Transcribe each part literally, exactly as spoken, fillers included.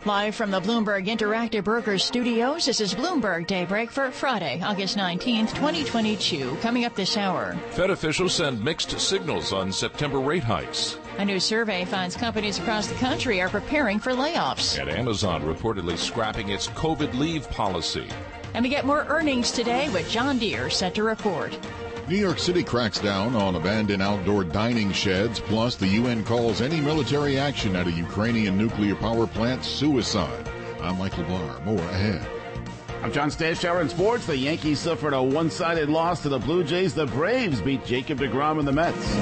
Live from the Bloomberg Interactive Brokers Studios, this is Bloomberg Daybreak for Friday, August nineteenth, twenty twenty-two. Coming up this hour. Fed officials send mixed signals on September rate hikes. A new survey finds companies across the country are preparing for layoffs. And Amazon reportedly scrapping its COVID leave policy. And we get more earnings today with John Deere set to report. New York City cracks down on abandoned outdoor dining sheds, plus the U N calls any military action at a Ukrainian nuclear power plant suicide. I'm Michael Barr. More ahead. I'm John Stashower in sports. The Yankees suffered a one-sided loss to the Blue Jays. The Braves beat Jacob deGrom and the Mets.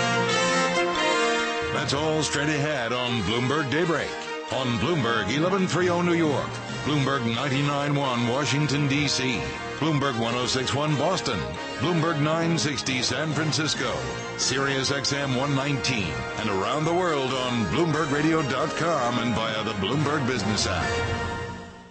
That's all straight ahead on Bloomberg Daybreak. On Bloomberg eleven thirty New York, Bloomberg ninety-nine point one Washington, D C, Bloomberg one oh six point one Boston, Bloomberg nine sixty San Francisco, Sirius X M one nineteen, and around the world on Bloomberg Radio dot com and via the Bloomberg Business app.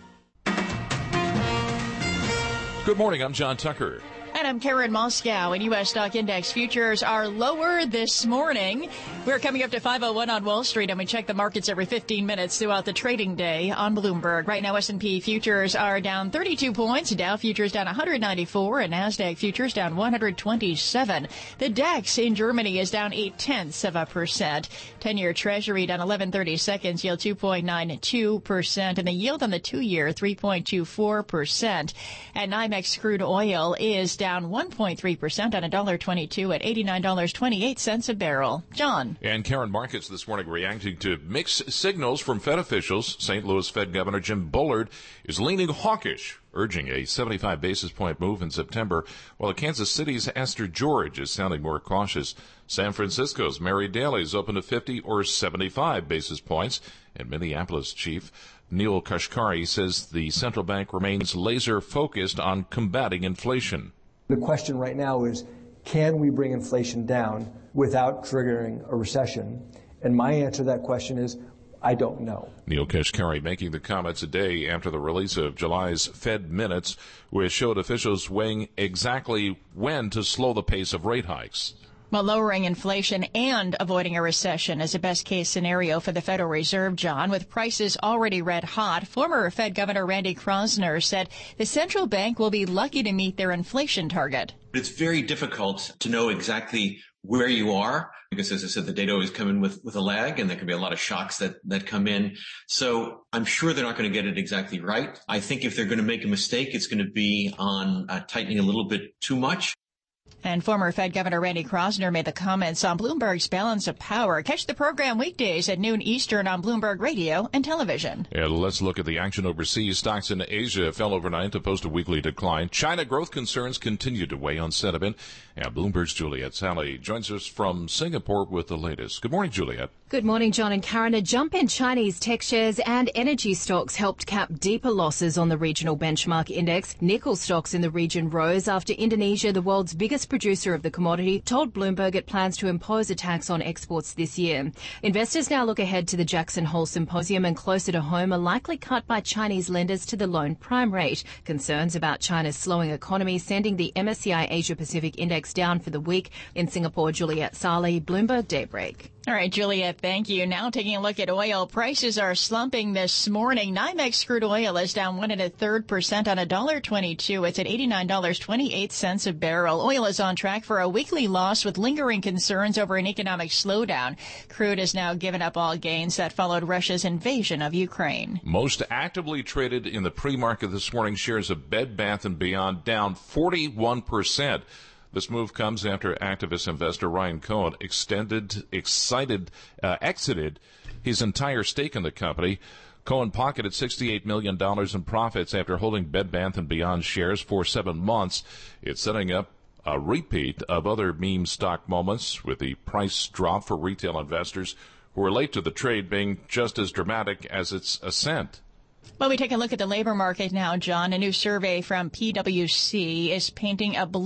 Good morning, I'm John Tucker. And I'm Karen Moscow, and U S stock index futures are lower this morning. We're coming up to five oh one on Wall Street, and we check the markets every fifteen minutes throughout the trading day on Bloomberg. Right now, S and P futures are down thirty-two points, Dow futures down one hundred ninety-four, and NASDAQ futures down one hundred twenty-seven. The DAX in Germany is down eight tenths of a percent. ten-year Treasury down eleven thirty-seconds, yield two point nine two percent, and the yield on the two-year three point two four percent. And NYMEX crude oil is down one point three percent on one dollar twenty-two at eighty-nine dollars and twenty-eight cents a barrel. John. And Karen, markets this morning reacting to mixed signals from Fed officials. Saint Louis Fed Governor Jim Bullard is leaning hawkish, urging a seventy-five basis point move in September, while Kansas City's Esther George is sounding more cautious. San Francisco's Mary Daly is open to fifty or seventy-five basis points, and Minneapolis Chief Neel Kashkari says the central bank remains laser-focused on combating inflation. The question right now is, can we bring inflation down without triggering a recession? And my answer to that question is, I don't know. Neel Kashkari making the comments a day after the release of July's Fed minutes, which showed officials weighing exactly when to slow the pace of rate hikes. Well, lowering inflation and avoiding a recession is a best-case scenario for the Federal Reserve, John. With prices already red hot, former Fed Governor Randy Kroszner said the central bank will be lucky to meet their inflation target. It's very difficult to know exactly where you are because, as I said, the data always come in with, with a lag, and there can be a lot of shocks that, that come in. So I'm sure they're not going to get it exactly right. I think if they're going to make a mistake, it's going to be on uh, tightening a little bit too much. And former Fed Governor Randy Kroszner made the comments on Bloomberg's Balance of Power. Catch the program weekdays at noon Eastern on Bloomberg Radio and television. And let's look at the action overseas. Stocks in Asia fell overnight to post a weekly decline. China growth concerns continue to weigh on sentiment. And Bloomberg's Juliet Sally joins us from Singapore with the latest. Good morning, Juliet. Good morning, John and Karen. A jump in Chinese tech shares and energy stocks helped cap deeper losses on the regional benchmark index. Nickel stocks in the region rose after Indonesia, the world's biggest producer of the commodity, told Bloomberg it plans to impose a tax on exports this year. Investors now look ahead to the Jackson Hole Symposium, and closer to home, a likely cut by Chinese lenders to the loan prime rate. Concerns about China's slowing economy sending the M S C I Asia Pacific Index down for the week. In Singapore, Juliet Sali, Bloomberg Daybreak. All right, Juliet, thank you. Now taking a look at oil. Prices are slumping this morning. NYMEX crude oil is down one and a third percent on one dollar twenty-two. It's at eighty-nine dollars and twenty-eight cents a barrel. Oil is on track for a weekly loss with lingering concerns over an economic slowdown. Crude has now given up all gains that followed Russia's invasion of Ukraine. Most actively traded in the pre-market this morning, shares of Bed Bath and Beyond down forty-one percent. This move comes after activist investor Ryan Cohen extended, excited, uh, exited his entire stake in the company. Cohen pocketed sixty-eight million dollars in profits after holding Bed Bath and Beyond shares for seven months. It's setting up a repeat of other meme stock moments, with the price drop for retail investors who are late to the trade being just as dramatic as its ascent. Well, we take a look at the labor market now, John. A new survey from P W C is painting a bleak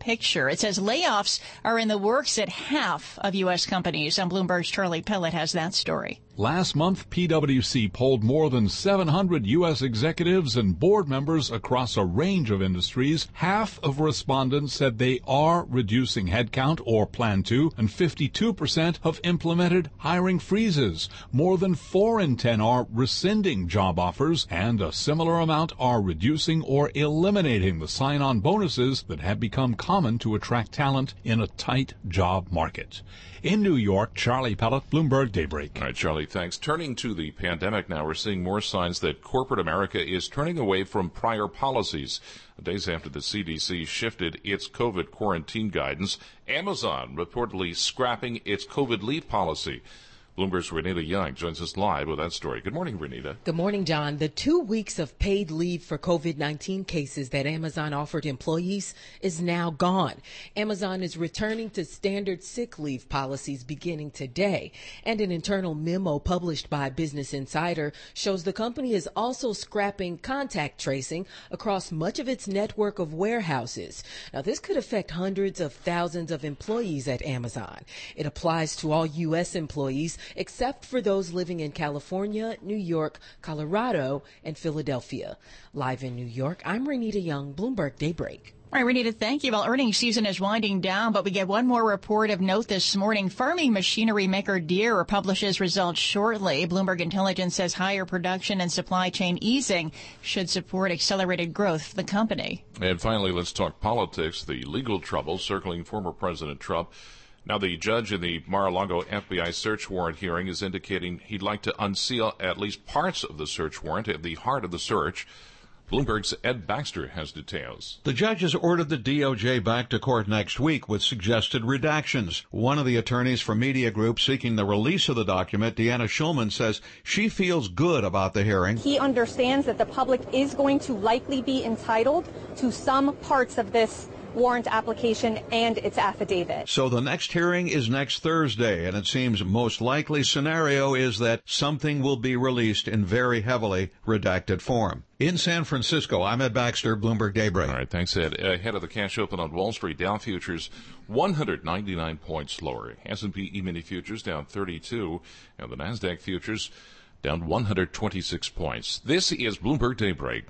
picture. It says layoffs are in the works at half of U S companies. And Bloomberg's Charlie Pellett has that story. Last month, P W C polled more than seven hundred U S executives and board members across a range of industries. Half of respondents said they are reducing headcount or plan to, and fifty-two percent have implemented hiring freezes. More than four in ten are rescinding job offers, and a similar amount are reducing or eliminating the sign-on bonuses that have become common to attract talent in a tight job market. In New York, Charlie Pellett, Bloomberg Daybreak. All right, Charlie, thanks. Turning to the pandemic now, we're seeing more signs that corporate America is turning away from prior policies. Days after the C D C shifted its COVID quarantine guidance, Amazon reportedly scrapping its COVID leave policy. Bloomberg's Renita Young joins us live with that story. Good morning, Renita. Good morning, John. The two weeks of paid leave for COVID nineteen cases that Amazon offered employees is now gone. Amazon is returning to standard sick leave policies beginning today. And an internal memo published by Business Insider shows the company is also scrapping contact tracing across much of its network of warehouses. Now, this could affect hundreds of thousands of employees at Amazon. It applies to all U S employees, except for those living in California, New York, Colorado, and Philadelphia. Live in New York, I'm Renita Young, Bloomberg Daybreak. All right, Renita, thank you. Well, earnings season is winding down, but we get one more report of note this morning. Farming machinery maker Deere publishes results shortly. Bloomberg Intelligence says higher production and supply chain easing should support accelerated growth for the company. And finally, let's talk politics. The legal troubles circling former President Trump. Now, the judge in the Mar-a-Lago F B I search warrant hearing is indicating he'd like to unseal at least parts of the search warrant at the heart of the search. Bloomberg's Ed Baxter has details. The judge has ordered the D O J back to court next week with suggested redactions. One of the attorneys for media groups seeking the release of the document, Deanna Schulman, says she feels good about the hearing. He understands that the public is going to likely be entitled to some parts of this warrant application and its affidavit. So the next hearing is next Thursday, and it seems most likely scenario is that something will be released in very heavily redacted form. In San Francisco, I'm Ed Baxter, Bloomberg Daybreak. All right, thanks, Ed. Ahead of the cash open on Wall Street, Dow futures one hundred ninety-nine points lower. S and P E-mini futures down thirty-two, and the NASDAQ futures down one hundred twenty-six points. This is Bloomberg Daybreak.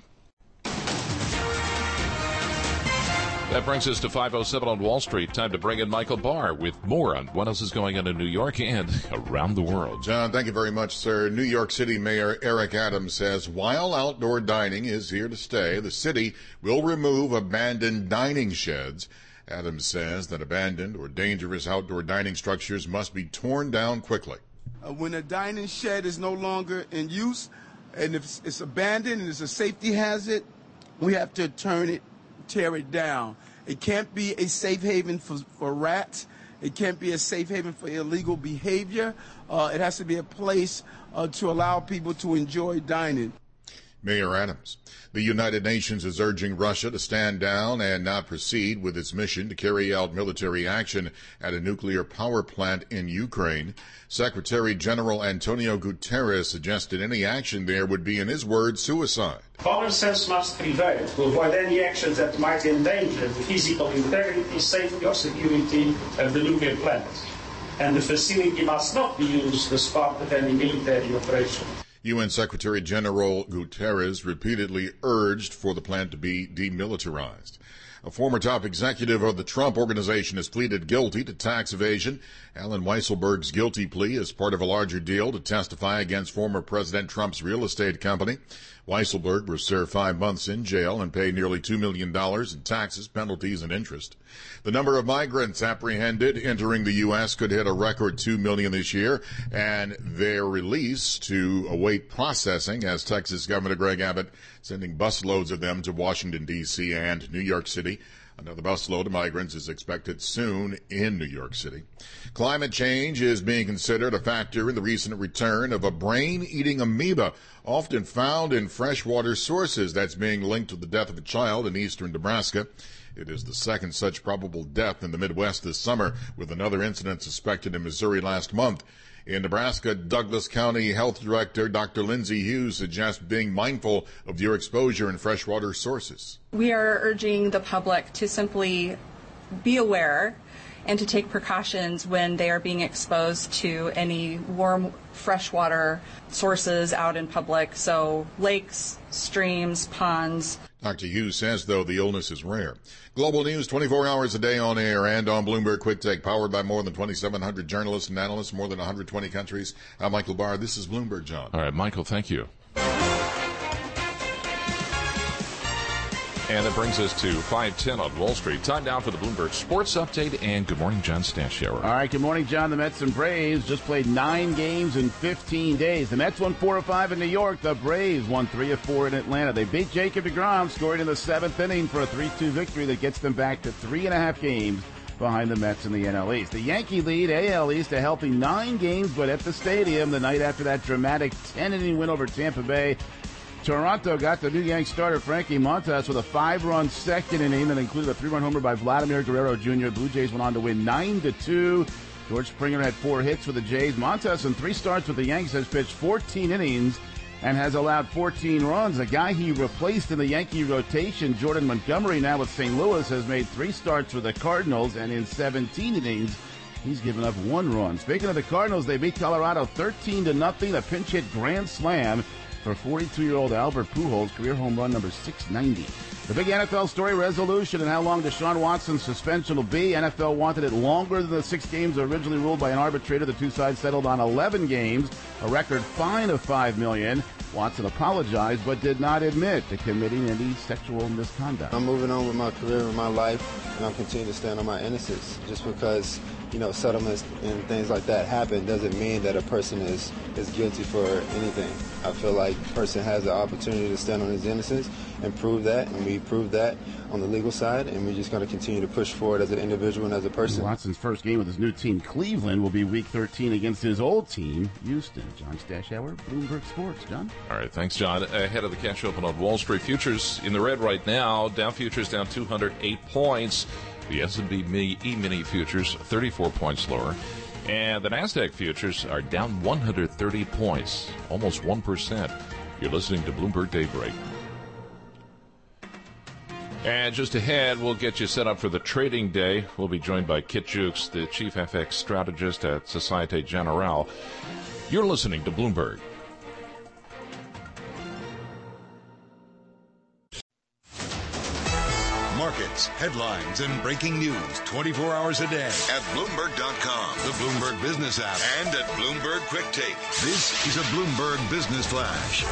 That brings us to five oh seven on Wall Street. Time to bring in Michael Barr with more on what else is going on in New York and around the world. John, thank you very much, sir. New York City Mayor Eric Adams says while outdoor dining is here to stay, the city will remove abandoned dining sheds. Adams says that abandoned or dangerous outdoor dining structures must be torn down quickly. Uh, when a dining shed is no longer in use and if it's abandoned and it's a safety hazard, we have to turn it tear it down. It can't be a safe haven for, for rats. It can't be a safe haven for illegal behavior. Uh, it has to be a place uh, to allow people to enjoy dining. Mayor Adams. The United Nations is urging Russia to stand down and not proceed with its mission to carry out military action at a nuclear power plant in Ukraine. Secretary General Antonio Guterres suggested any action there would be, in his words, suicide. Common sense must prevail to avoid any actions that might endanger the physical integrity, safety, or security of the nuclear plant. And the facility must not be used as part of any military operation. U N Secretary General Guterres repeatedly urged for the plant to be demilitarized. A former top executive of the Trump Organization has pleaded guilty to tax evasion. Alan Weisselberg's guilty plea is part of a larger deal to testify against former President Trump's real estate company. Weisselberg will serve five months in jail and pay nearly two million dollars in taxes, penalties, and interest. The number of migrants apprehended entering the U S could hit a record two million this year, and their release to await processing as Texas Governor Greg Abbott sending busloads of them to Washington, D C and New York City. Another busload of migrants is expected soon in New York City. Climate change is being considered a factor in the recent return of a brain-eating amoeba, often found in freshwater sources, that's being linked to the death of a child in eastern Nebraska. It is the second such probable death in the Midwest this summer, with another incident suspected in Missouri last month. In Nebraska, Douglas County Health Director Doctor Lindsay Hughes suggests being mindful of your exposure in freshwater sources. We are urging the public to simply be aware and to take precautions when they are being exposed to any warm freshwater sources out in public, so lakes, streams, ponds. Doctor Hughes says, though, the illness is rare. Global news twenty-four hours a day on air and on Bloomberg Quick Take, powered by more than twenty-seven hundred journalists and analysts, more than one hundred twenty countries. I'm Michael Barr. This is Bloomberg, John. All right, Michael, thank you. And that brings us to five ten on Wall Street. Time now for the Bloomberg Sports Update. And good morning, John Stashower. All right, good morning, John. The Mets and Braves just played nine games in fifteen days. The Mets won four of five in New York. The Braves won three of four in Atlanta. They beat Jacob deGrom, scoring in the seventh inning for a three two victory that gets them back to three and a half games behind the Mets in the N L East. The Yankee lead A L East a healthy nine games, but at the stadium the night after that dramatic ten-inning win over Tampa Bay, Toronto got the new Yank starter Frankie Montas with a five-run second inning that included a three-run homer by Vladimir Guerrero Junior Blue Jays went on to win nine to two. George Springer had four hits for the Jays. Montas, in three starts with the Yanks, has pitched fourteen innings and has allowed fourteen runs. The guy he replaced in the Yankee rotation, Jordan Montgomery, now with Saint Louis, has made three starts with the Cardinals, and in seventeen innings, he's given up one run. Speaking of the Cardinals, they beat Colorado thirteen to nothing, a pinch hit grand slam for forty-two-year-old Albert Pujols, career home run number six ninety. The big N F L story, resolution, and how long Deshaun Watson's suspension will be. N F L wanted it longer than the six games originally ruled by an arbitrator. The two sides settled on eleven games, a record fine of five million dollars. Watson apologized but did not admit to committing any sexual misconduct. I'm moving on with my career and my life, and I'm continuing to stand on my innocence. Just because, you know, settlements and things like that happen doesn't mean that a person is, is guilty for anything. I feel like a person has the opportunity to stand on his innocence and prove that, and we proved that on the legal side, and we're just going to continue to push forward as an individual and as a person. Watson's first game with his new team, Cleveland, will be week thirteen against his old team, Houston. John Stashower, Bloomberg Sports. John? All right, thanks, John. Ahead of the cash open on Wall Street, futures in the red right now. Dow futures down two hundred eight points. The S and P E-mini futures thirty-four points lower. And the NASDAQ futures are down one hundred thirty points, almost one percent. You're listening to Bloomberg Daybreak. And just ahead, we'll get you set up for the trading day. We'll be joined by Kit Jukes, the chief F X strategist at Societe Generale. You're listening to Bloomberg. Markets, headlines, and breaking news twenty-four hours a day at Bloomberg dot com, the Bloomberg Business app, and at Bloomberg Quick Take. This is a Bloomberg Business Flash.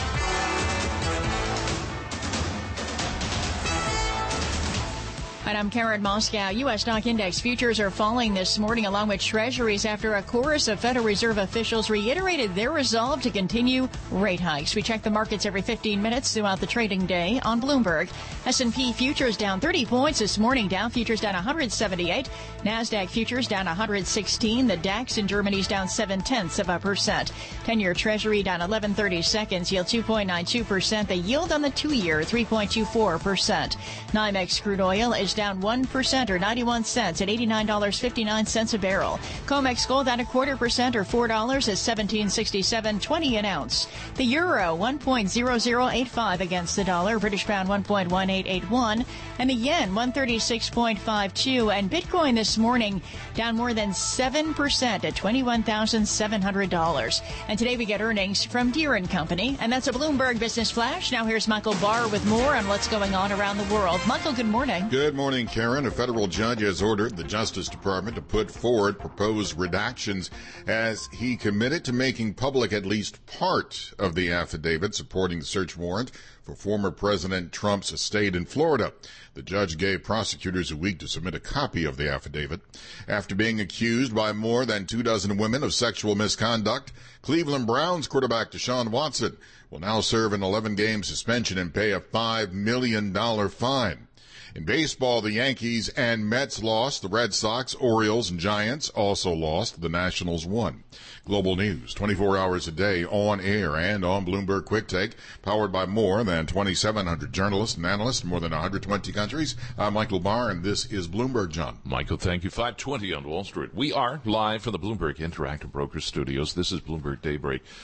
And I'm Karen Moscow. U S stock index futures are falling this morning along with treasuries after a chorus of Federal Reserve officials reiterated their resolve to continue rate hikes. We check the markets every fifteen minutes throughout the trading day on Bloomberg. S and P futures down thirty points this morning. Dow futures down one hundred seventy-eight. NASDAQ futures down one hundred sixteen. The DAX in Germany's down seven-tenths of a percent. ten-year Treasury down eleven thirty seconds. Yield two point nine two percent. The yield on the two-year three point two four percent. NYMEX crude oil is down one percent or ninety-one cents at eighty-nine dollars and fifty-nine cents a barrel. COMEX gold down a quarter percent or four dollars at seventeen sixty-seven twenty an ounce. The euro one point zero zero eight five against the dollar. British pound one point one eight eight one. And the yen one thirty-six point five two. And Bitcoin this morning down more than seven percent at twenty-one thousand seven hundred dollars. And today we get earnings from Deere and Company. And that's a Bloomberg Business Flash. Now here's Michael Barr with more on what's going on around the world. Michael, good morning. Good morning, Karen. A federal judge has ordered the Justice Department to put forward proposed redactions as he committed to making public at least part of the affidavit supporting the search warrant for former President Trump's estate in Florida. The judge gave prosecutors a week to submit a copy of the affidavit. After being accused by more than two dozen women of sexual misconduct, Cleveland Browns quarterback Deshaun Watson will now serve an eleven-game suspension and pay a five million dollars fine. In baseball, the Yankees and Mets lost. The Red Sox, Orioles, and Giants also lost. The Nationals won. Global news, twenty-four hours a day on air and on Bloomberg Quick Take, powered by more than twenty-seven hundred journalists and analysts in more than one hundred twenty countries. I'm Michael Barr, and this is Bloomberg, John. Michael, thank you. five twenty on Wall Street. We are live from the Bloomberg Interactive Brokers Studios. This is Bloomberg Daybreak.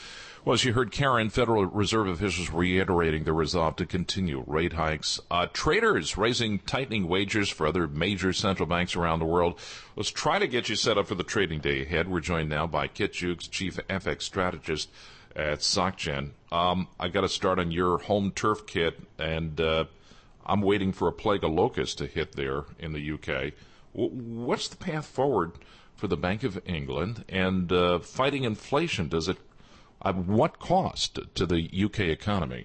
Well, as you heard Karen, Federal Reserve officials reiterating their resolve to continue rate hikes. Uh, traders raising tightening wagers for other major central banks around the world. Let's try to get you set up for the trading day ahead. We're joined now by Kit Jukes, Chief F X Strategist at SocGen. Um, I got to start on your home turf, Kit, and uh, I'm waiting for a plague of locusts to hit there in the U K. W- what's the path forward for the Bank of England and uh, fighting inflation? Does it At what cost to the U K economy?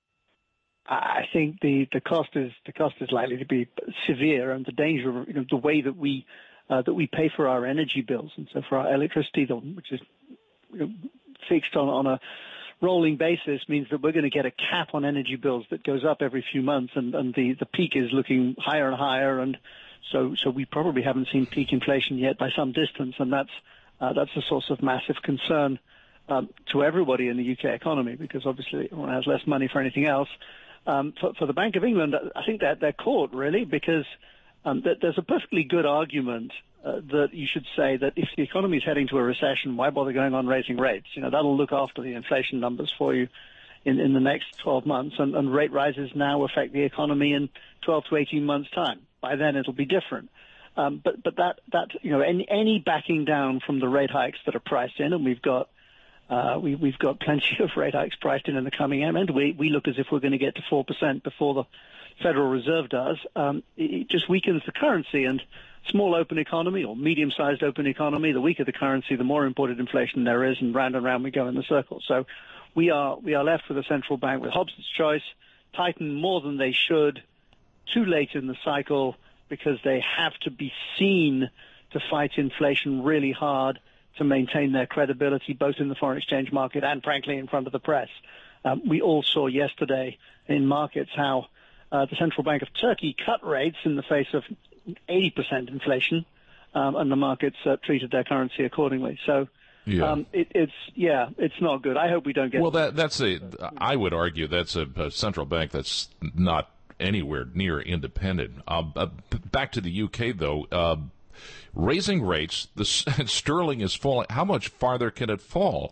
I think the, the cost is the cost is likely to be severe, and the danger of you know, the way that we uh, that we pay for our energy bills, and so for our electricity, which is you know, fixed on, on a rolling basis, means that we're going to get a cap on energy bills that goes up every few months, and, and the, the peak is looking higher and higher, and so so we probably haven't seen peak inflation yet by some distance, and that's uh, that's a source of massive concern. Um, to everybody in the U K economy, because obviously everyone has less money for anything else. Um, for, for the Bank of England, I think that they're caught, really, because um, that there's a perfectly good argument uh, that you should say that if the economy is heading to a recession, why bother going on raising rates? You know, that'll look after the inflation numbers for you in, in the next twelve months, and, and rate rises now affect the economy in twelve to eighteen months' time. By then, it'll be different. Um, but but that, that you know, any, any backing down from the rate hikes that are priced in, and we've got Uh, we, we've got plenty of rate hikes priced in in the coming year, and we, we look as if we're going to get to four percent before the Federal Reserve does. Um, it, it just weakens the currency, and small open economy or medium-sized open economy, the weaker the currency, the more imported inflation there is, and round and round we go in the circle. So we are we are left with a central bank with Hobson's choice, tighten more than they should, too late in the cycle, because they have to be seen to fight inflation really hard to maintain their credibility, both in the foreign exchange market and, frankly, in front of the press. Um, we all saw yesterday in markets how uh, the Central Bank of Turkey cut rates in the face of eighty percent inflation, um, and the markets uh, treated their currency accordingly. So yeah. um, it, it's, yeah, it's not good. I hope we don't get... Well, that, that's a, I would argue that's a, a central bank that's not anywhere near independent. Uh, uh, back to the U K, though, uh, raising rates, the sterling is falling. How much farther can it fall?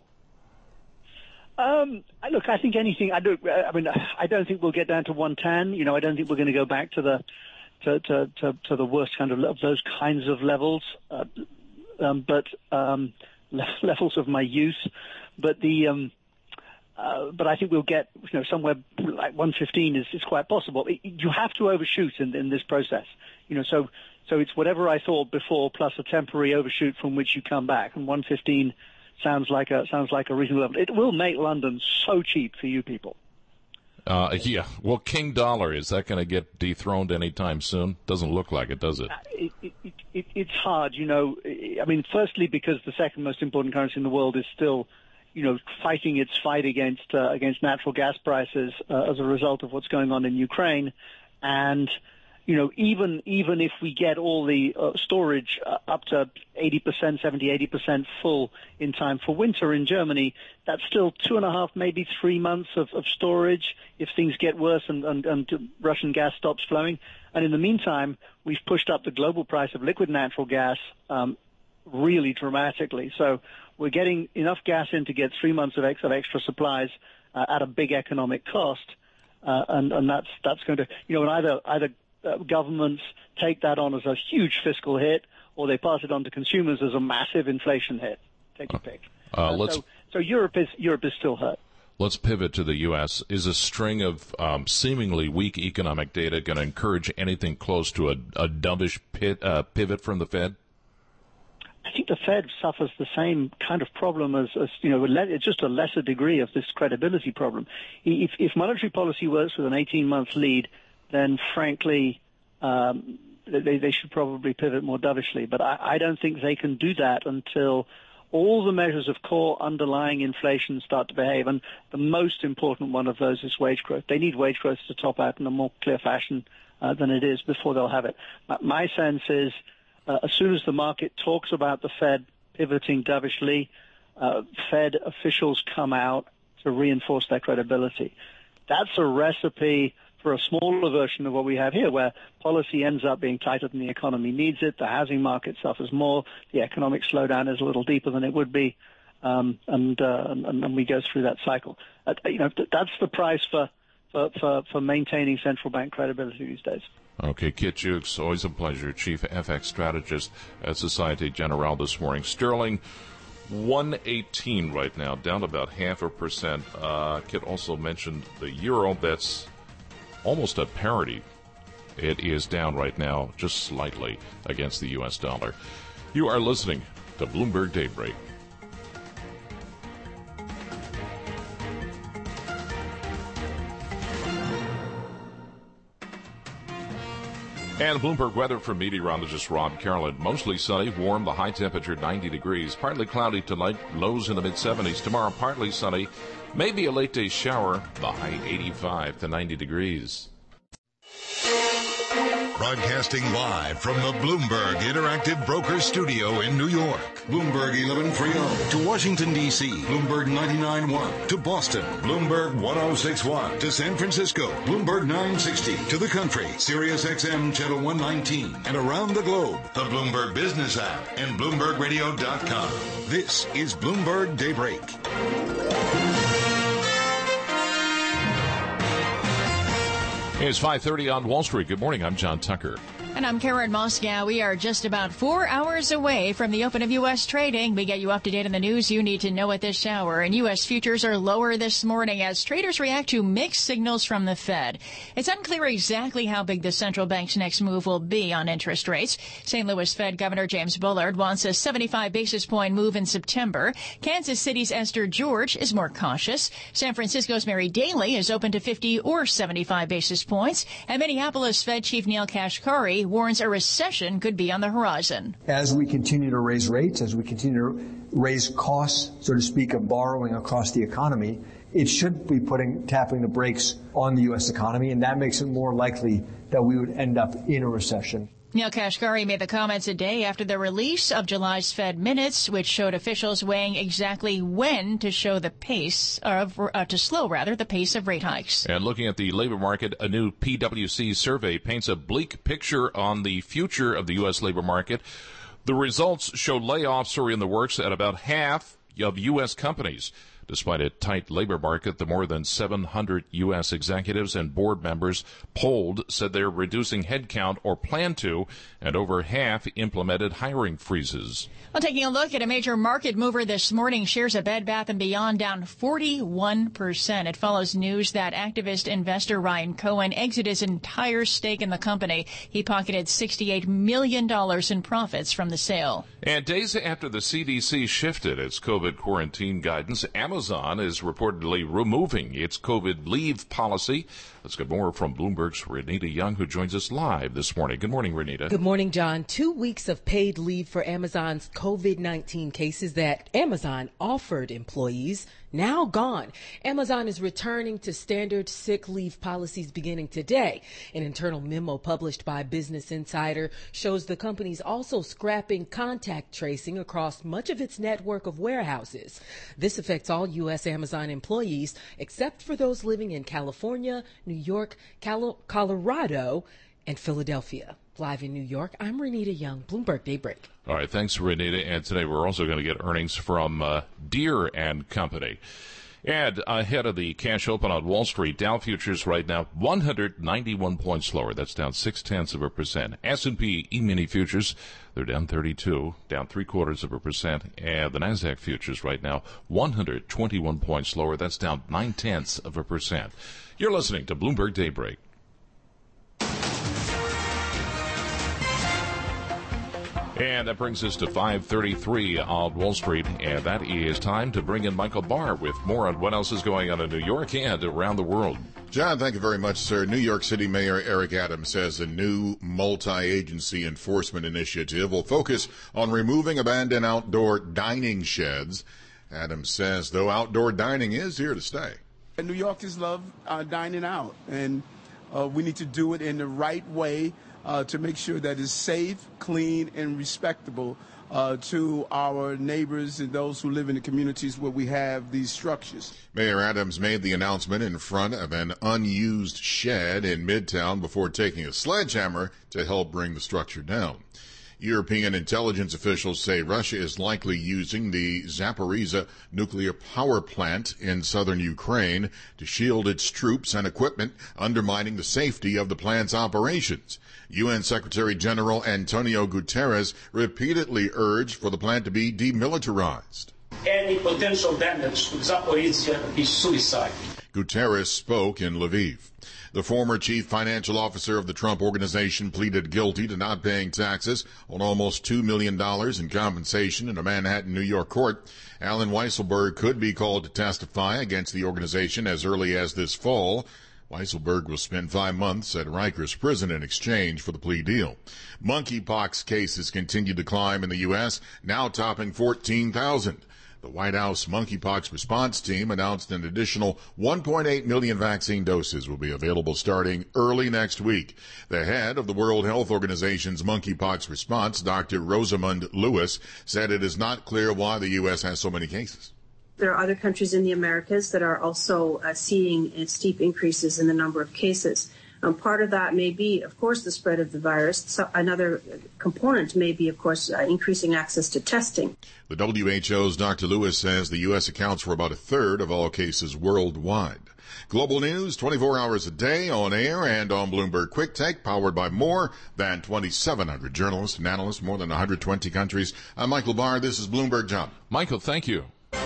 Um, look, I think anything. I don't. I mean, I don't think we'll get down to one ten. You know, I don't think we're going to go back to the to to to, to the worst kind of, of those kinds of levels. Uh, um, but um, levels of my youth. But the. Um, Uh, but I think we'll get, you know, somewhere like one fifteen is, is quite possible. It, you have to overshoot in, in this process, you know. So, so it's whatever I thought before plus a temporary overshoot from which you come back. And one fifteen sounds like a sounds like a reasonable level. It will make London so cheap for you people. Uh, yeah. Well, King Dollar, is that going to get dethroned anytime soon? Doesn't look like it, does it? It, it, it, it? It's hard, you know. I mean, firstly, because the second most important currency in the world is still, you know, fighting its fight against uh, against natural gas prices uh, as a result of what's going on in Ukraine, and you know, even even if we get all the uh, storage uh, up to eighty percent, seventy, eighty percent full in time for winter in Germany, that's still two and a half, maybe three months of, of storage if things get worse and, and, and Russian gas stops flowing. And in the meantime, we've pushed up the global price of liquid natural gas um, really dramatically. So we're getting enough gas in to get three months of extra, of extra supplies uh, at a big economic cost, uh, and, and that's that's going to, you know, and either either uh, governments take that on as a huge fiscal hit, or they pass it on to consumers as a massive inflation hit. Take your pick. Uh, uh, let's, so, so Europe is Europe is still hurt. Let's pivot to the U S. Is a string of um, seemingly weak economic data going to encourage anything close to a, a dovish pit, uh, pivot from the Fed? I think the Fed suffers the same kind of problem as, as you know, it's just a lesser degree of this credibility problem. If, if monetary policy works with an eighteen-month lead, then frankly, um, they, they should probably pivot more dovishly. But I, I don't think they can do that until all the measures of core underlying inflation start to behave. And the most important one of those is wage growth. They need wage growth to top out in a more clear fashion uh, than it is before they'll have it. My, my sense is, Uh, as soon as the market talks about the Fed pivoting dovishly, uh, Fed officials come out to reinforce their credibility. That's a recipe for a smaller version of what we have here, where policy ends up being tighter than the economy needs it, the housing market suffers more, the economic slowdown is a little deeper than it would be, um, and, uh, and and we go through that cycle. Uh, you know, that's the price for, for for for maintaining central bank credibility these days. Okay, Kit Jukes, always a pleasure. Chief F X Strategist at Societe Generale this morning. Sterling, one eighteen right now, down about half a percent. Uh, Kit also mentioned the euro. That's almost at parity. It is down right now just slightly against the U S dollar. You are listening to Bloomberg Daybreak. And Bloomberg weather from meteorologist Rob Carolyn. Mostly sunny, warm, the high temperature ninety degrees. Partly cloudy tonight, lows in the mid-seventies. Tomorrow, partly sunny, maybe a late day shower, the high eighty-five to ninety degrees. Broadcasting live from the Bloomberg Interactive Brokers Studio in New York. Bloomberg eleven thirty. To Washington, D C. Bloomberg ninety-nine point one. To Boston. Bloomberg ten sixty-one. To San Francisco. Bloomberg nine sixty. To the country. Sirius X M Channel one nineteen. And around the globe. The Bloomberg Business app and Bloomberg Radio dot com. This is Bloomberg Daybreak. It's five thirty on Wall Street. Good morning. I'm John Tucker. And I'm Karen Moscow. We are just about four hours away from the open of U S trading. We get you up to date on the news you need to know at this hour. And U S futures are lower this morning as traders react to mixed signals from the Fed. It's unclear exactly how big the central bank's next move will be on interest rates. Saint Louis Fed Governor James Bullard wants a seventy-five basis point move in September. Kansas City's Esther George is more cautious. San Francisco's Mary Daly is open to fifty or seventy-five basis points. And Minneapolis Fed Chief Neil Kashkari warns a recession could be on the horizon. As we continue to raise rates, as we continue to raise costs, so to speak, of borrowing across the economy, it should be putting tapping the brakes on the U S economy, and that makes it more likely that we would end up in a recession. Neil Kashkari made the comments a day after the release of July's Fed minutes, which showed officials weighing exactly when to show the pace of, uh, to slow rather, the pace of rate hikes. And looking at the labor market, a new P W C survey paints a bleak picture on the future of the U S labor market. The results show layoffs are in the works at about half of U S companies. Despite a tight labor market, the more than seven hundred U S executives and board members polled said they're reducing headcount or plan to, and over half implemented hiring freezes. Well, taking a look at a major market mover this morning, shares of Bed Bath and Beyond down forty-one percent. It follows news that activist investor Ryan Cohen exited his entire stake in the company. He pocketed sixty-eight million dollars in profits from the sale. And days after the C D C shifted its COVID quarantine guidance, Amazon is reportedly removing its COVID leave policy. Let's get more from Bloomberg's Renita Young, who joins us live this morning. Good morning, Renita. Good morning, John. Two weeks of paid leave for Amazon's COVID nineteen cases that Amazon offered employees now gone. Amazon is returning to standard sick leave policies beginning today. An internal memo published by Business Insider shows the company's also scrapping contact tracing across much of its network of warehouses. This affects all U S Amazon employees except for those living in California, New York, Cal- Colorado, and Philadelphia. Live in New York, I'm Renita Young, Bloomberg Daybreak. All right, thanks, Renita. And today we're also going to get earnings from uh, Deere and Company. And ahead of the cash open on Wall Street, Dow futures right now one hundred ninety-one points lower. That's down six tenths of a percent. S and P E-mini futures, they're down thirty-two, down three quarters of a percent. And the NASDAQ futures right now one hundred twenty-one points lower. That's down nine tenths of a percent. You're listening to Bloomberg Daybreak. And that brings us to five thirty-three on Wall Street, and that is time to bring in Michael Barr with more on what else is going on in New York and around the world. John, thank you very much, sir. New York City Mayor Eric Adams says a new multi-agency enforcement initiative will focus on removing abandoned outdoor dining sheds. Adams says, though, outdoor dining is here to stay. And New Yorkers love uh, dining out, and uh, we need to do it in the right way. Uh, to make sure that it's safe, clean, and respectable uh, to our neighbors and those who live in the communities where we have these structures. Mayor Adams made the announcement in front of an unused shed in Midtown before taking a sledgehammer to help bring the structure down. European intelligence officials say Russia is likely using the Zaporizhzhia nuclear power plant in southern Ukraine to shield its troops and equipment, undermining the safety of the plant's operations. U N Secretary General Antonio Guterres repeatedly urged for the plant to be demilitarized. Any potential damage to Zaporizhzhia is suicide. Guterres spoke in Lviv. The former chief financial officer of the Trump Organization pleaded guilty to not paying taxes on almost two million dollars in compensation in a Manhattan, New York court. Alan Weisselberg could be called to testify against the organization as early as this fall. Weisselberg will spend five months at Rikers prison in exchange for the plea deal. Monkeypox cases continue to climb in the U S, now topping fourteen thousand. The White House monkeypox response team announced an additional one point eight million vaccine doses will be available starting early next week. The head of the World Health Organization's monkeypox response, Doctor Rosamund Lewis, said it is not clear why the U S has so many cases. There are other countries in the Americas that are also uh, seeing uh, steep increases in the number of cases. Um, part of that may be, of course, the spread of the virus. So another component may be, of course, uh, increasing access to testing. The W H O's Doctor Lewis says the U S accounts for about a third of all cases worldwide. Global news twenty-four hours a day on air and on Bloomberg Quick Take, powered by more than twenty-seven hundred journalists and analysts, more than one hundred twenty countries. I'm Michael Barr. This is Bloomberg John. Michael, thank you.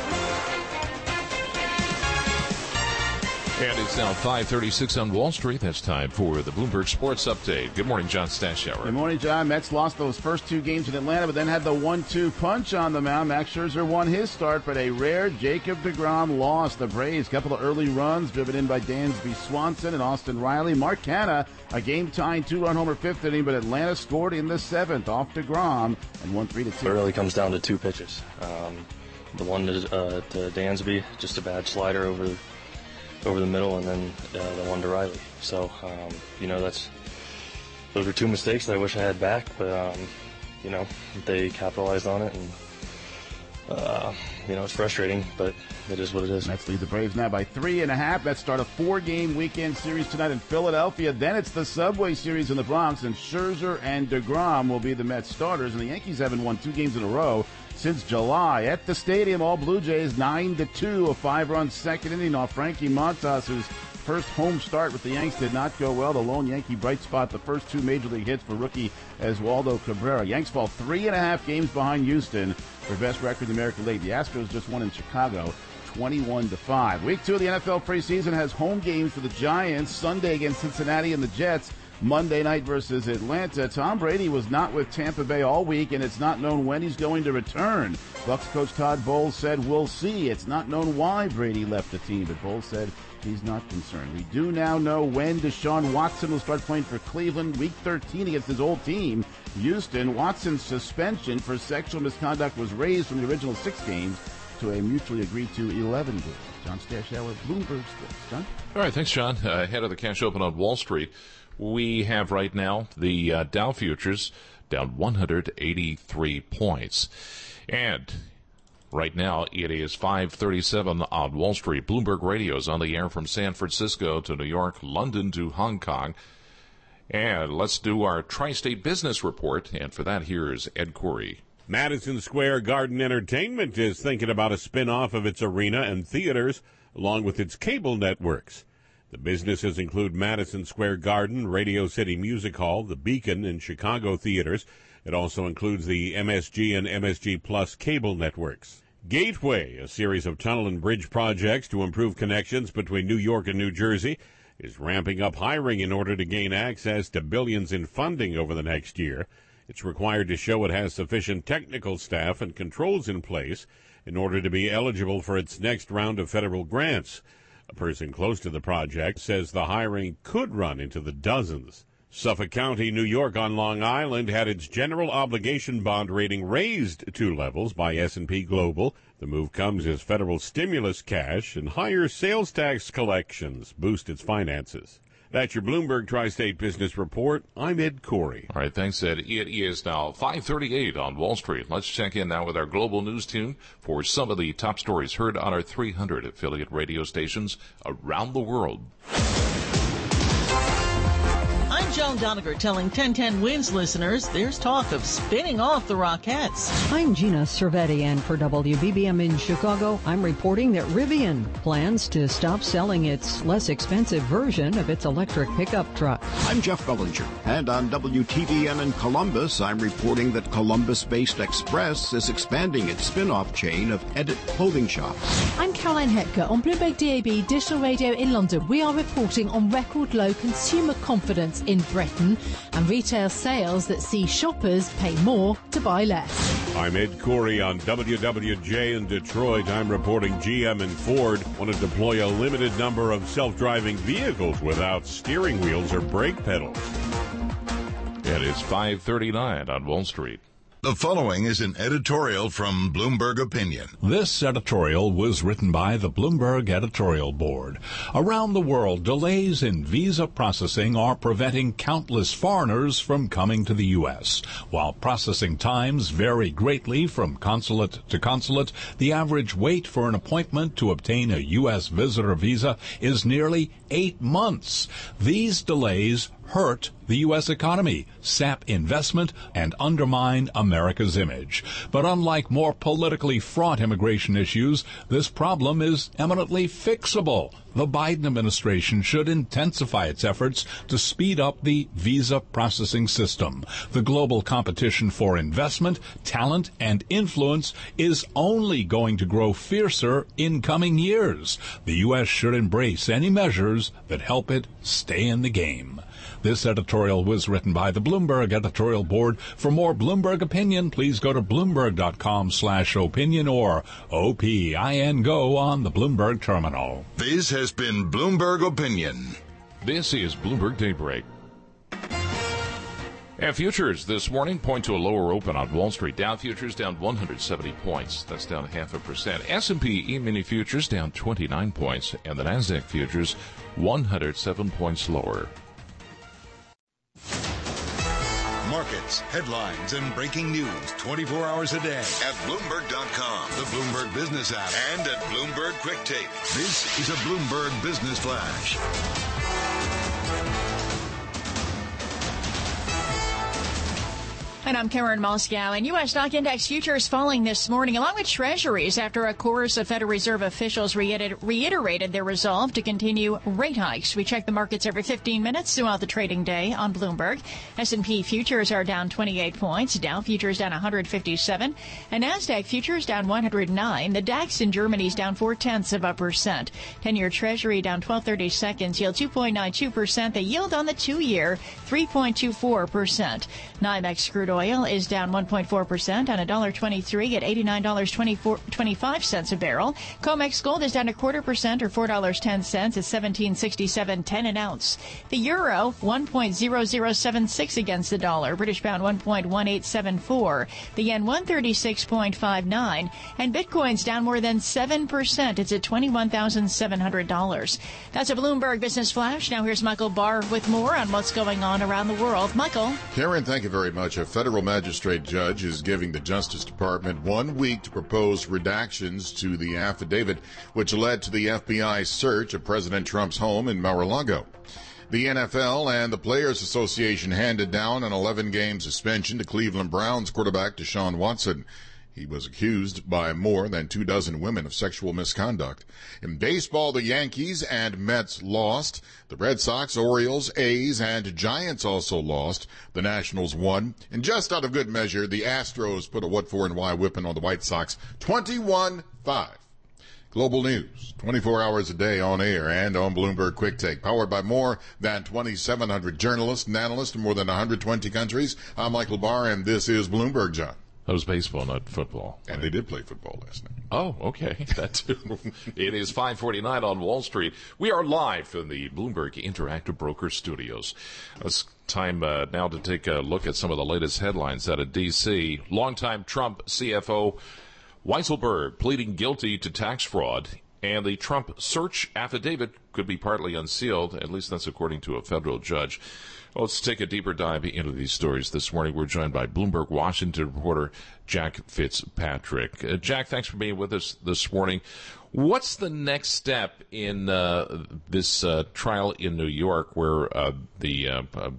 And it's now five thirty-six on Wall Street. That's time for the Bloomberg Sports Update. Good morning, John Stashower. Good morning, John. Mets lost those first two games in Atlanta, but then had the one two punch on the mound. Max Scherzer won his start, but a rare Jacob deGrom lost. The Braves, a couple of early runs driven in by Dansby Swanson and Austin Riley. Mark Canha, a game-tying two-run homer fifth inning, but Atlanta scored in the seventh off deGrom and won three to two. It really comes down to two pitches. Um, the one to, uh, to Dansby, just a bad slider over the over the middle, and then uh, the one to Riley. So, um, you know, that's those were two mistakes that I wish I had back, but, um, you know, they capitalized on it, and, uh, you know, it's frustrating, but it is what it is. Mets lead the Braves now by three and a half. Mets start a four-game weekend series tonight in Philadelphia. Then it's the Subway Series in the Bronx, and Scherzer and deGrom will be the Mets starters, and the Yankees haven't won two games in a row since July. At the stadium, all Blue Jays nine to two, a five-run second inning off Frankie Montas, whose first home start with the Yanks did not go well. The lone Yankee bright spot, the first two major league hits for rookie Oswaldo Cabrera. Yanks fall three and a half games behind Houston for best record in the American League. The Astros just won in Chicago, twenty-one to five. Week two of the N F L preseason has home games for the Giants, Sunday against Cincinnati and the Jets, Monday night versus Atlanta. Tom Brady was not with Tampa Bay all week, and it's not known when he's going to return. Bucs coach Todd Bowles said, "We'll see." It's not known why Brady left the team, but Bowles said he's not concerned. We do now know when Deshaun Watson will start playing for Cleveland, week thirteen against his old team, Houston. Watson's suspension for sexual misconduct was raised from the original six games to a mutually agreed to eleven games. John Stashower, Bloomberg Sports. John? All right, thanks, John. Uh, ahead of the cash open on Wall Street, we have right now the uh, Dow futures down one hundred eighty-three points. And right now it is five thirty-seven on Wall Street. Bloomberg Radio is on the air from San Francisco to New York, London to Hong Kong. And let's do our Tri-State Business Report. And for that, here's Ed Corey. Madison Square Garden Entertainment is thinking about a spin-off of its arena and theaters, along with its cable networks. The businesses include Madison Square Garden, Radio City Music Hall, the Beacon, and Chicago theaters. It also includes the M S G and M S G Plus cable networks. Gateway, a series of tunnel and bridge projects to improve connections between New York and New Jersey, is ramping up hiring in order to gain access to billions in funding over the next year. It's required to show it has sufficient technical staff and controls in place in order to be eligible for its next round of federal grants. A person close to the project says the hiring could run into the dozens. Suffolk County, New York on Long Island had its general obligation bond rating raised two levels by S and P Global. The move comes as federal stimulus cash and higher sales tax collections boost its finances. That's your Bloomberg Tri-State Business Report. I'm Ed Corey. All right, thanks, Ed. It is now five thirty-eight on Wall Street. Let's check in now with our global news team for some of the top stories heard on our three hundred affiliate radio stations around the world. I'm Joan Doniger telling ten ten Wins listeners there's talk of spinning off the Rockettes. I'm Gina Cervetti, and for W B B M in Chicago, I'm reporting that Rivian plans to stop selling its less expensive version of its electric pickup truck. I'm Jeff Bellinger, and on W T V N in Columbus, I'm reporting that Columbus-based Express is expanding its spin-off chain of Edit clothing shops. I'm Caroline Hepker on Bloomberg D A B Digital Radio in London. We are reporting on record low consumer confidence in Britain and retail sales that see shoppers pay more to buy less. I'm Ed Corey on W W J in Detroit. I'm reporting G M and Ford want to deploy a limited number of self-driving vehicles without steering wheels or brake pedals. It is five thirty-nine on Wall Street. The following is an editorial from Bloomberg Opinion. This editorial was written by the Bloomberg Editorial Board. Around the world, delays in visa processing are preventing countless foreigners from coming to the U S. While processing times vary greatly from consulate to consulate, the average wait for an appointment to obtain a U S visitor visa is nearly eight months. These delays hurt the U S economy, sap investment, and undermine America's image. But unlike more politically fraught immigration issues, this problem is eminently fixable. The Biden administration should intensify its efforts to speed up the visa processing system. The global competition for investment, talent, and influence is only going to grow fiercer in coming years. The U S should embrace any measures that help it stay in the game. This editorial was written by the Bloomberg Editorial Board. For more Bloomberg opinion, please go to Bloomberg.com slash opinion or O P I N Go on the Bloomberg terminal. This has been Bloomberg Opinion. This is Bloomberg Daybreak. And futures this morning point to a lower open on Wall Street. Dow futures down one hundred seventy points. That's down half a percent. S and P E-mini futures down twenty-nine points. And the NASDAQ futures one hundred seven points lower. Markets, headlines, and breaking news twenty-four hours a day at Bloomberg dot com, the Bloomberg Business app, and at Bloomberg Quick Take. This is a Bloomberg Business Flash. And I'm Karen Moscow. And U S stock index futures falling this morning, along with treasuries, after a chorus of Federal Reserve officials reiterated their resolve to continue rate hikes. We check the markets every fifteen minutes throughout the trading day on Bloomberg. S and P futures are down twenty-eight points. Dow futures down one hundred fifty-seven. And NASDAQ futures down one hundred nine. The DAX in Germany is down four-tenths of a percent. ten-year Treasury down twelve thirty seconds, yield two point nine two percent. The yield on the two-year, three point two four percent. NYMEX crude oil is down one point four percent on one dollar twenty-three at eighty-nine dollars and twenty-five cents a barrel. COMEX gold is down a quarter percent or four dollars and ten cents at seventeen sixty-seven ten an ounce. The euro one point zero zero seven six against the dollar. British pound one point one eight seven four. The yen one thirty-six point five nine. And Bitcoin's down more than seven percent. It's at twenty-one thousand seven hundred dollars. That's a Bloomberg Business Flash. Now here's Michael Barr with more on what's going on around the world. Michael. Karen, thank you very much. A federal magistrate judge is giving the Justice Department one week to propose redactions to the affidavit which led to the F B I search of President Trump's home in Mar-a-Lago. The N F L and the Players Association handed down an eleven-game suspension to Cleveland Browns quarterback Deshaun Watson. He was accused by more than two dozen women of sexual misconduct. In baseball, the Yankees and Mets lost. The Red Sox, Orioles, A's, and Giants also lost. The Nationals won. And just out of good measure, the Astros put a what for and why whipping on the White Sox, twenty-one five. Global news, twenty-four hours a day on air and on Bloomberg Quick Take. Powered by more than twenty-seven hundred journalists and analysts in more than one hundred twenty countries. I'm Michael Barr, and this is Bloomberg, John. That was baseball, not football. And they did play football last night. Oh, okay. That too. It is five forty-nine on Wall Street. We are live from the Bloomberg Interactive Broker Studios. It's time uh, now to take a look at some of the latest headlines out of D C. Longtime Trump C F O Weisselberg pleading guilty to tax fraud, and the Trump search affidavit could be partly unsealed. At least that's according to a federal judge. Well, let's take a deeper dive into these stories this morning. We're joined by Bloomberg Washington reporter Jack Fitzpatrick. Uh, Jack, thanks for being with us this morning. What's the next step in uh, this uh, trial in New York where uh, the uh, uh,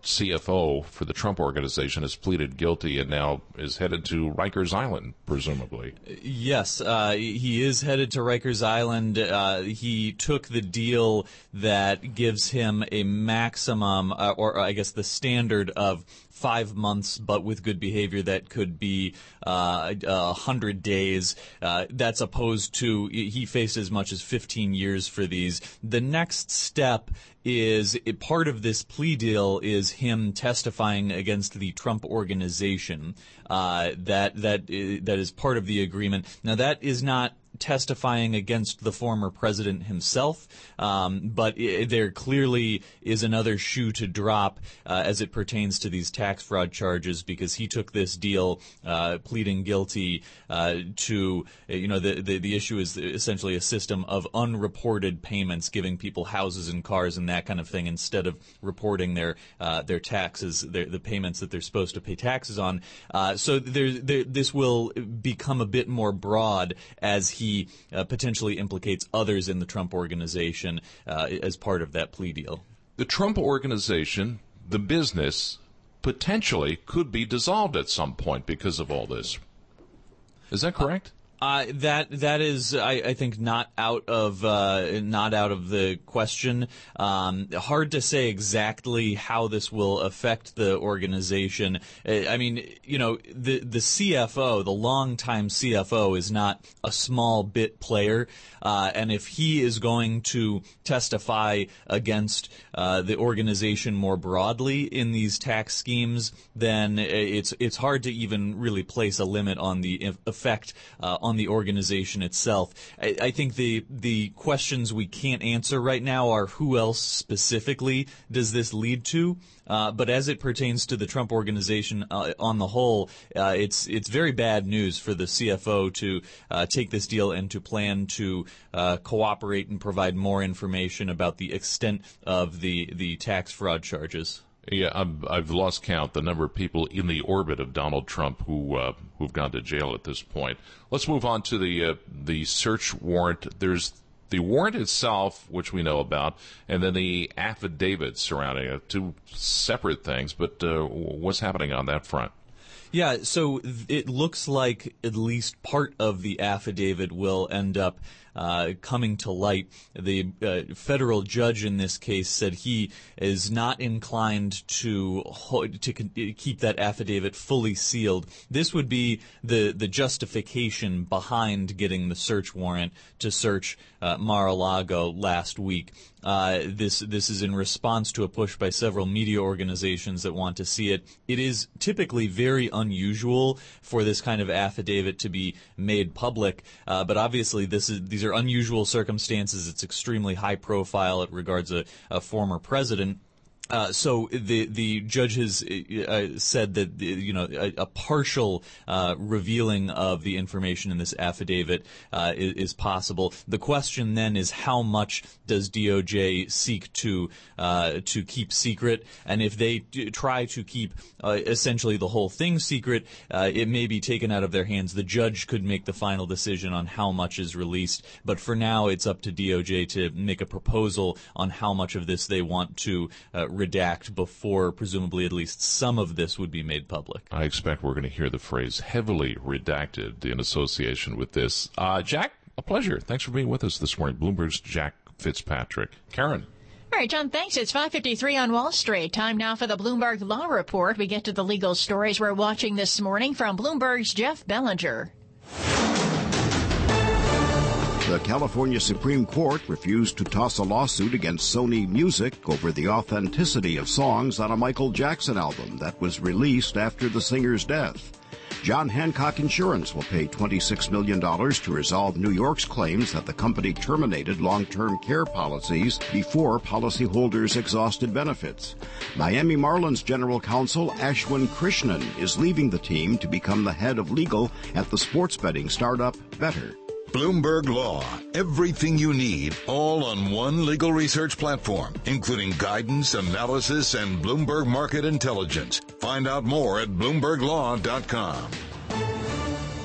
C F O for the Trump Organization has pleaded guilty and now is headed to Rikers Island, presumably. Yes, uh, he is headed to Rikers Island. Uh, he took the deal that gives him a maximum, uh, or I guess the standard of five months, but with good behavior that could be uh, a hundred days. Uh, that's opposed to, he faced as much as fifteen years for these. The next step is, part of this plea deal is him testifying against the Trump Organization. Uh, that that that is part of the agreement. Now, that is not testifying against the former president himself, um, but it, there clearly is another shoe to drop uh, as it pertains to these tax fraud charges, because he took this deal uh, pleading guilty uh, to, you know, the, the the issue is essentially a system of unreported payments, giving people houses and cars and that kind of thing instead of reporting their uh, their taxes, their, the payments that they're supposed to pay taxes on. Uh, so there, there, this will become a bit more broad as he He uh, potentially implicates others in the Trump Organization uh, as part of that plea deal. The Trump Organization, the business, potentially could be dissolved at some point because of all this. Is that correct? Uh, that that is, I, I think, not out of uh, not out of the question. Um, hard to say exactly how this will affect the organization. I mean, you know, the the C F O, the longtime C F O, is not a small bit player, uh, and if he is going to testify against uh, the organization more broadly in these tax schemes, then it's it's hard to even really place a limit on the effect uh, on the organization itself. I, I think the the questions we can't answer right now are who else specifically does this lead to, uh, but as it pertains to the Trump Organization uh, on the whole, uh, it's it's very bad news for the C F O to uh, take this deal and to plan to uh, cooperate and provide more information about the extent of the the tax fraud charges. Yeah, I'm, I've lost count the number of people in the orbit of Donald Trump who uh, who've gone to jail at this point. Let's move on to the uh, the search warrant. There's the warrant itself, which we know about, and then the affidavit surrounding it. Two separate things, but uh, what's happening on that front? Yeah, so it looks like at least part of the affidavit will end up uh, coming to light. The uh, federal judge in this case said he is not inclined to to keep that affidavit fully sealed. This would be the the justification behind getting the search warrant to search uh, Mar-a-Lago last week. Uh, this this is in response to a push by several media organizations that want to see it. It is typically very unusual for this kind of affidavit to be made public, uh, but obviously this is these are unusual circumstances. It's extremely high profile. It regards a, a former president. Uh, so the the judge has uh, said that you know a, a partial uh, revealing of the information in this affidavit uh, is, is possible. The question then is how much does D O J seek to uh, to keep secret, and if they d- try to keep uh, essentially the whole thing secret, uh, it may be taken out of their hands. The judge could make the final decision on how much is released, but for now it's up to D O J to make a proposal on how much of this they want to uh, redact before presumably at least some of this would be made public. I expect we're going to hear the phrase heavily redacted in association with this. Uh, Jack, a pleasure. Thanks for being with us this morning. Bloomberg's Jack Fitzpatrick. Karen. All right, John, thanks. It's five fifty-three on Wall Street. Time now for the Bloomberg Law Report. We get to the legal stories we're watching this morning from Bloomberg's Jeff Bellinger. The California Supreme Court refused to toss a lawsuit against Sony Music over the authenticity of songs on a Michael Jackson album that was released after the singer's death. John Hancock Insurance will pay twenty-six million dollars to resolve New York's claims that the company terminated long-term care policies before policyholders exhausted benefits. Miami Marlins general counsel Ashwin Krishnan is leaving the team to become the head of legal at the sports betting startup Better. Bloomberg Law. Everything you need, all on one legal research platform, including guidance, analysis, and Bloomberg Market Intelligence. Find out more at bloomberg law dot com.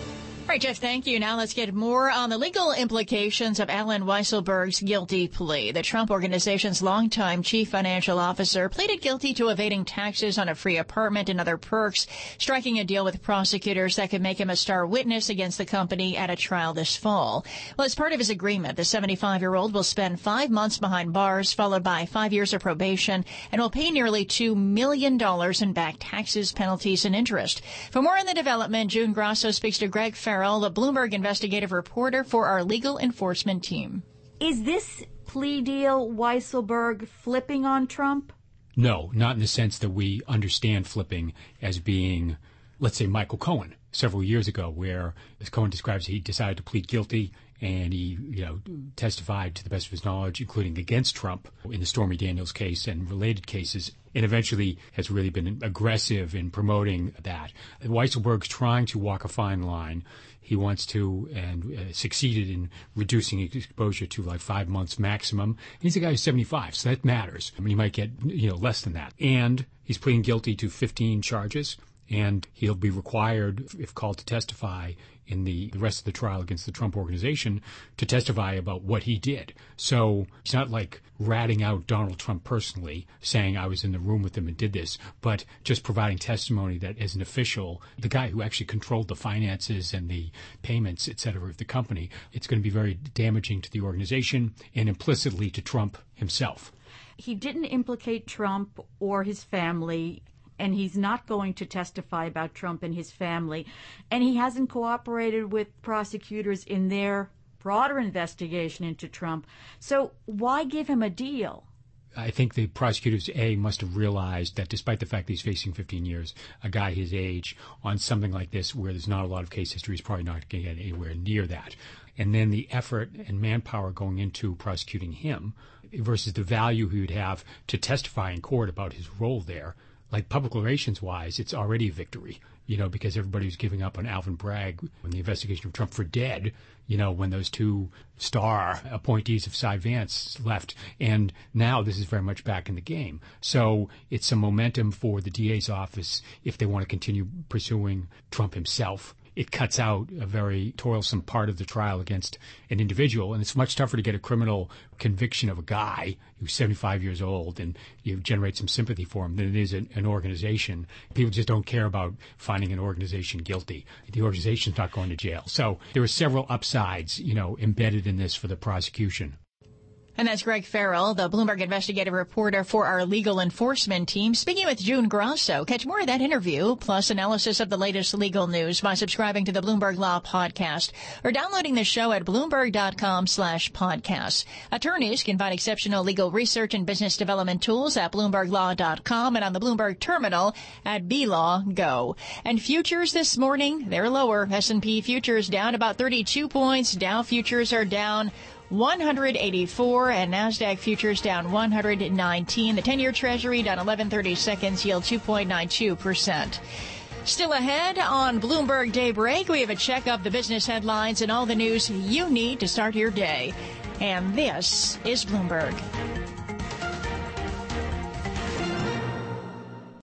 All right, Jeff, thank you. Now let's get more on the legal implications of Allen Weisselberg's guilty plea. The Trump Organization's longtime chief financial officer pleaded guilty to evading taxes on a free apartment and other perks, striking a deal with prosecutors that could make him a star witness against the company at a trial this fall. Well, as part of his agreement, the seventy-five-year-old will spend five months behind bars, followed by five years of probation, and will pay nearly two million dollars in back taxes, penalties, and interest. For more on the development, June Grasso speaks to Greg Farrell, the Bloomberg investigative reporter for our legal enforcement team. Is this plea deal Weisselberg flipping on Trump? No, not in the sense that we understand flipping as being, let's say, Michael Cohen several years ago, where, as Cohen describes, he decided to plead guilty and he, you know, testified to the best of his knowledge, including against Trump in the Stormy Daniels case and related cases, and eventually has really been aggressive in promoting that. Weisselberg's trying to walk a fine line. He wants to, and uh, succeeded in reducing his exposure to like five months maximum. He's a guy who's seventy-five, so that matters. I mean, he might get, you know, less than that. And he's pleading guilty to fifteen charges, and he'll be required, if called to testify in the, the rest of the trial against the Trump Organization, to testify about what he did. So it's not like ratting out Donald Trump personally, saying I was in the room with him and did this, but just providing testimony that as an official, the guy who actually controlled the finances and the payments, et cetera, of the company, it's going to be very damaging to the organization and implicitly to Trump himself. He didn't implicate Trump or his family, and he's not going to testify about Trump and his family, and he hasn't cooperated with prosecutors in their broader investigation into Trump. So why give him a deal? I think the prosecutors, A, must have realized that despite the fact that he's facing fifteen years, a guy his age, on something like this where there's not a lot of case history, is probably not going to get anywhere near that. And then the effort and manpower going into prosecuting him versus the value he would have to testify in court about his role there. Like public relations-wise, it's already a victory, you know, because everybody was giving up on Alvin Bragg when the investigation of Trump for dead, you know, when those two star appointees of Cy Vance left. And now this is very much back in the game. So it's some momentum for the D A's office if they want to continue pursuing Trump himself. It cuts out a very toilsome part of the trial against an individual, and it's much tougher to get a criminal conviction of a guy who's seventy-five years old and you generate some sympathy for him than it is an, an organization. People just don't care about finding an organization guilty. The organization's not going to jail. So there are several upsides, you know, embedded in this for the prosecution. And that's Greg Farrell, the Bloomberg investigative reporter for our legal enforcement team, speaking with June Grasso. Catch more of that interview, plus analysis of the latest legal news by subscribing to the Bloomberg Law Podcast or downloading the show at Bloomberg.com slash podcasts. Attorneys can find exceptional legal research and business development tools at Bloomberg Law dot com and on the Bloomberg terminal at B Law Go. And futures this morning, they're lower. S and P futures down about thirty-two points. Dow futures are down one hundred eighty-four, and NASDAQ futures down one hundred nineteen. The ten-year Treasury down eleven thirty-seconds, yield two point nine two percent. Still ahead on Bloomberg Daybreak, we have a check of the business headlines and all the news you need to start your day. And this is Bloomberg.